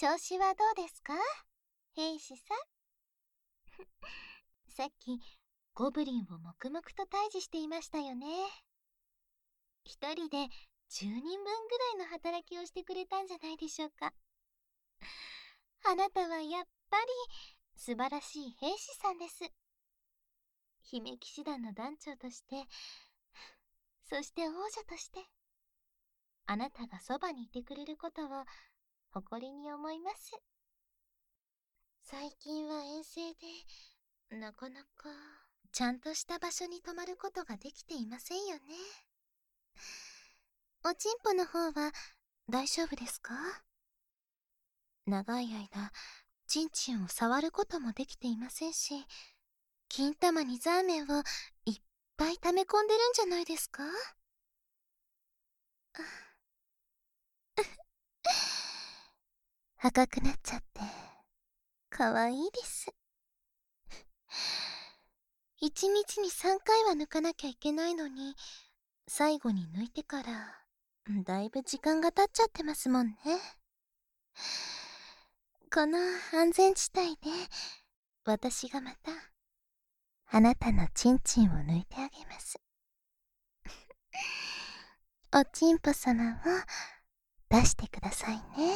調子はどうですか、兵士さん。さっきゴブリンを黙々と退治していましたよね。一人で10人分ぐらいの働きをしてくれたんじゃないでしょうか。あなたはやっぱり素晴らしい兵士さんです。姫騎士団の団長として、そして王女として、あなたがそばにいてくれることを誇りに思います。最近は遠征でなかなかちゃんとした場所に泊まることができていませんよね。おちんぽの方は大丈夫ですか？長い間ちんちんを触ることもできていませんし、金玉にザーメンをいっぱい溜め込んでるんじゃないですか？赤くなっちゃってかわいいです。1日に3回は抜かなきゃいけないのに、最後に抜いてからだいぶ時間が経っちゃってますもんね。この安全地帯で私がまたあなたのチンチンを抜いてあげます。おちんぽ様を出してくださいね。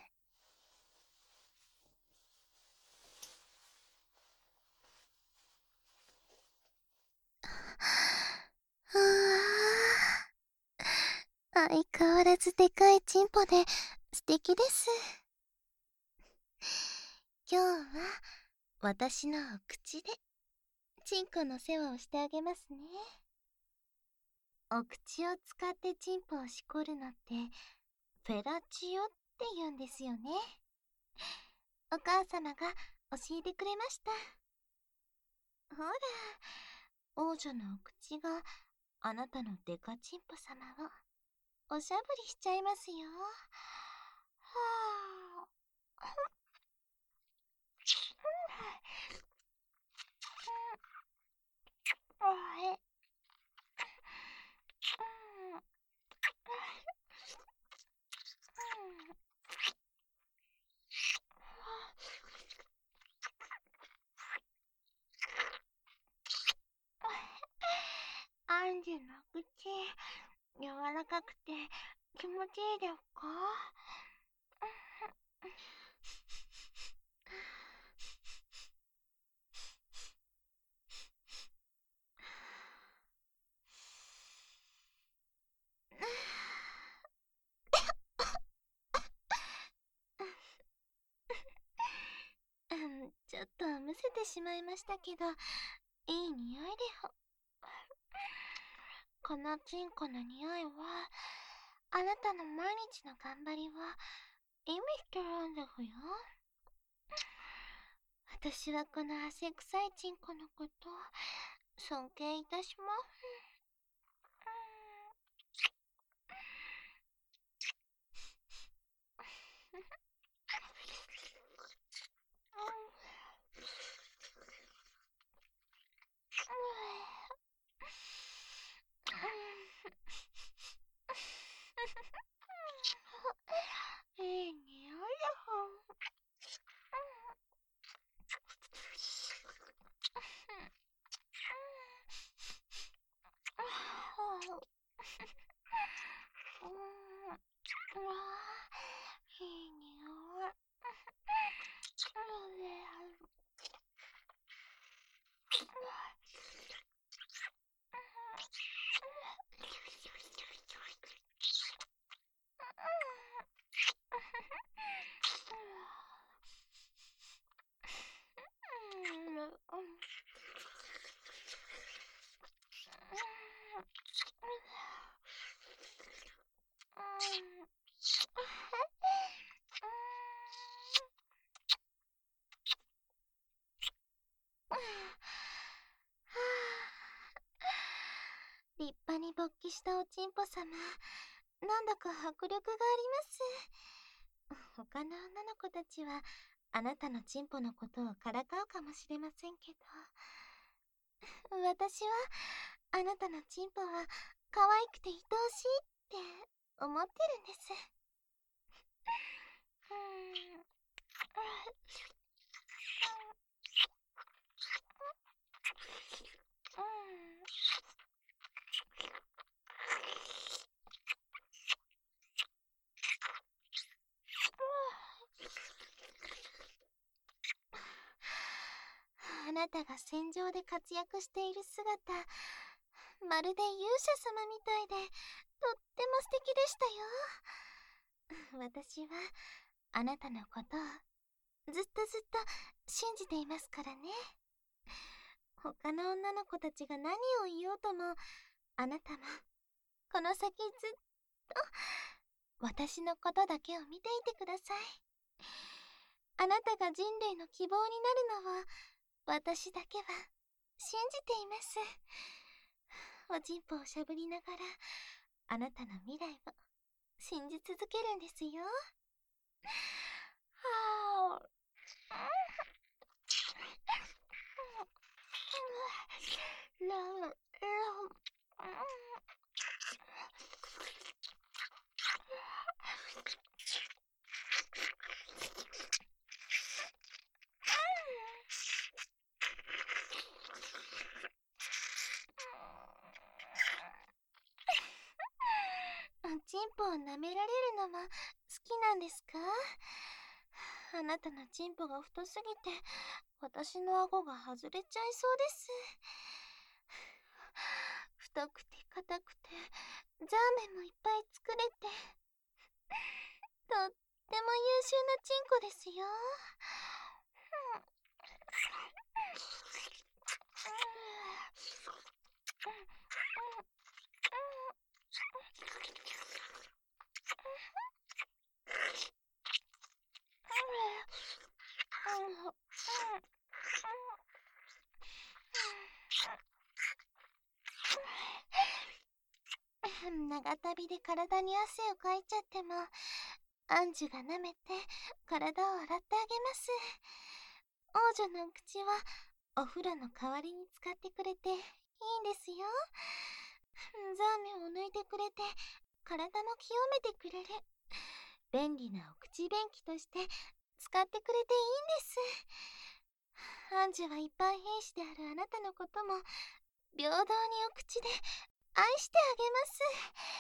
うわー、相変わらずでかいチンポで素敵です。今日は私のお口でチンコの世話をしてあげますね。お口を使ってチンポをしこるのってフェラチオって言うんですよね。お母様が教えてくれました。ほら、王女のお口があなたのデカチンポ様をおしゃぶりしちゃいますよ。はあ。アンジュの口、柔らかくて気持ちいいですか？ちょっとむせてしまいましたけど、いい匂いでほ。このチンコの匂いは、あなたの毎日の頑張りを意味してるんですよ。私はこの汗臭いチンコのこと尊敬いたします。いい匂いだほ。いい匂い。立派に勃起したおちんぽ様、なんだか迫力があります。他の女の子たちはあなたのチンポのことをからかうかもしれませんけど、私はあなたのチンポは可愛くて愛おしいって思ってるんです。 あなたが戦場で活躍している姿、まるで勇者様みたいで、とっても素敵でしたよ。私はあなたのことをずっと信じていますからね。他の女の子たちが何を言おうとも、あなたもこの先ずっと私のことだけを見ていてください。あなたが人類の希望になるのを私だけは信じています。おちんぽをしゃぶりながら、あなたの未来を信じ続けるんですよ。はあ。おちんぽを舐められるのも好きなんですか？あなたのちんぽが太すぎて私の顎が外れちゃいそうです。太くて硬くてザーメンもいっぱい作れて、とっても優秀なチンコですよ。長旅で体に汗をかいちゃっても、アンジュが舐めて体を洗ってあげます。王女の口はお風呂の代わりに使ってくれていいんですよ。ザーメンを抜いてくれて体も清めてくれる便利なお口便器として使ってくれていいんです。アンジュは一般兵士であるあなたのことも平等にお口で愛してあげます。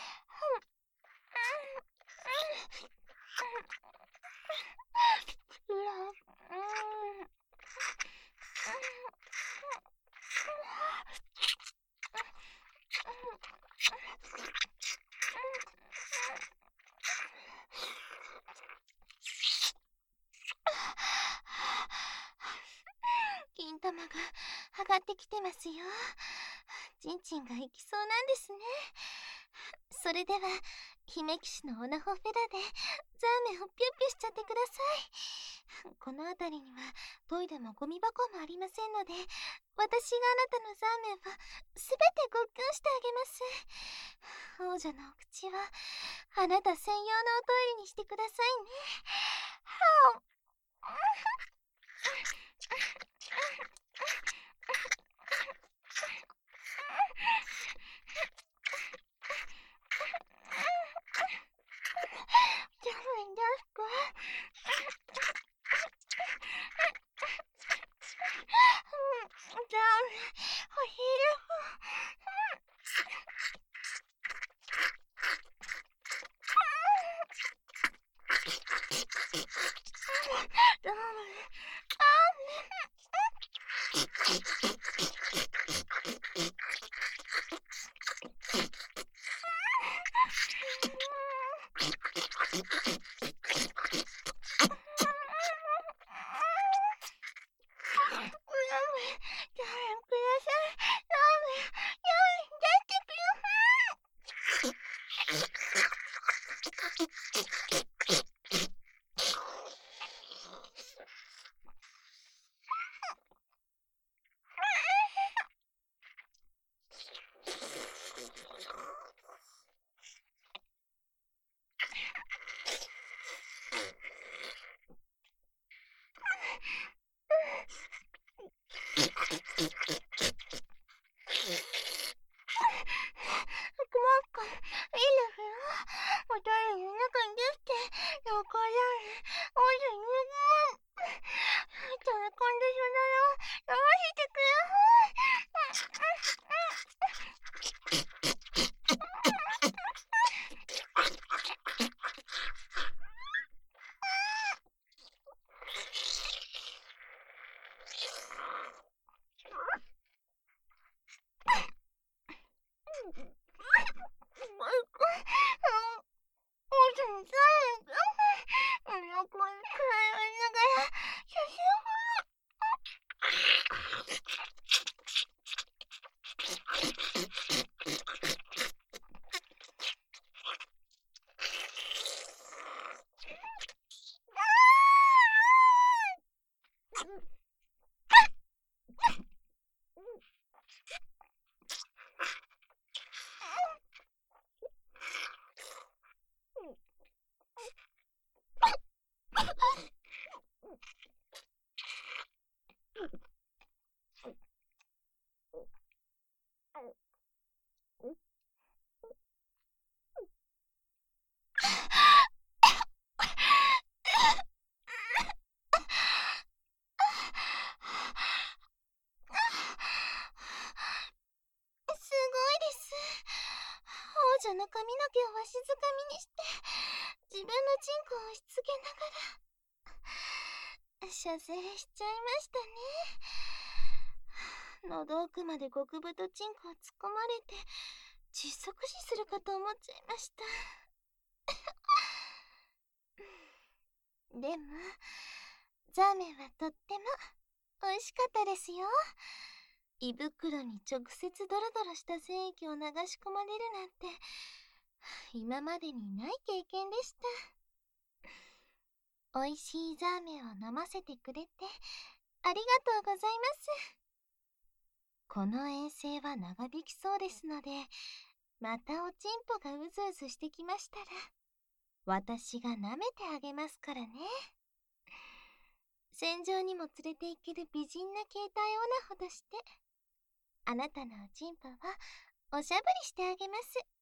金玉が上がってきてますよ。チンチンがいきそうなんですね。それでは姫騎士のオナホフェラでザーメンをピュッピュしちゃってください。この辺りにはトイレもゴミ箱もありませんので、私があなたのザーメンをすべてごっくんしてあげます。王女のお口はあなた専用のおトイレにしてくださいね。はあ。 飲ませてく王女の髪の毛をわしづかみにして自分のチンコを押し付けながら射精しちゃいましたね。喉奥まで極太チンコを突っ込まれて窒息死するかと思っちゃいました。でもザーメンはとっても美味しかったですよ。胃袋に直接ドロドロした精液を流し込まれるなんて今までにない経験でした。美味しいザーメンを飲ませてくれてありがとうございます。この遠征は長引きそうですので、またおちんぽがうずうずしてきましたら私が舐めてあげますからね。戦場にも連れて行ける美人な携帯オナほどして、あなたのおちんぽはおしゃぶりしてあげます。